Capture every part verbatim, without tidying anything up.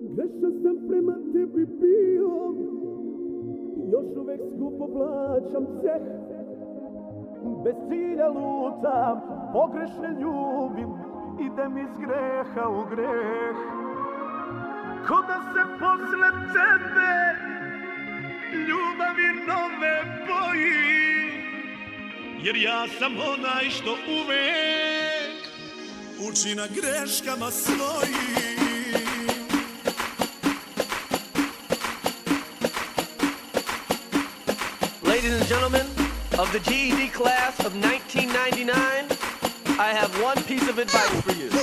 Grešan sam prema tebi bio, još uvek skupo plaćam ceh. Bez cilja lutam, pogrešne ljubim, idem iz greha u greh. Ko da se posle tebe ljubavi nove boji, jer ja sam onaj što uvek uči na greškama svojim. Ladies and gentlemen of the G E D class of nineteen ninety-nine, I have one piece of advice for you.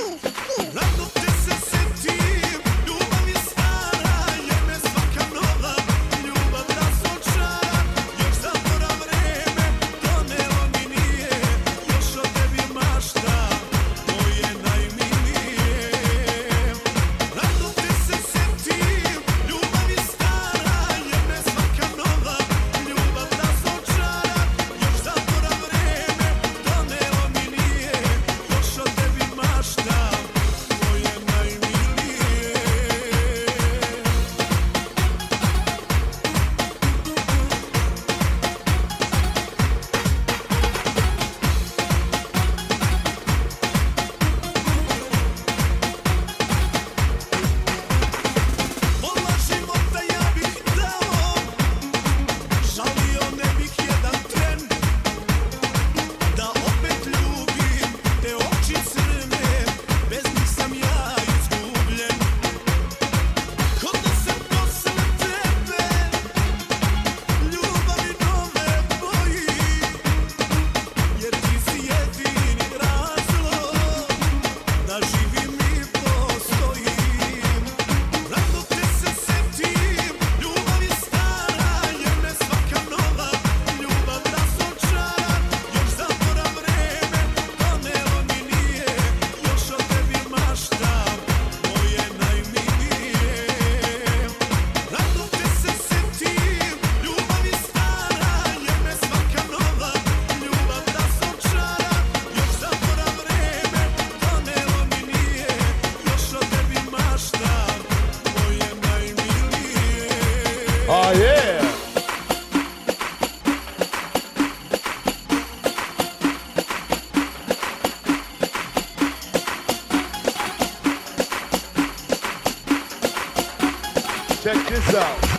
Oh yeah! Check this out.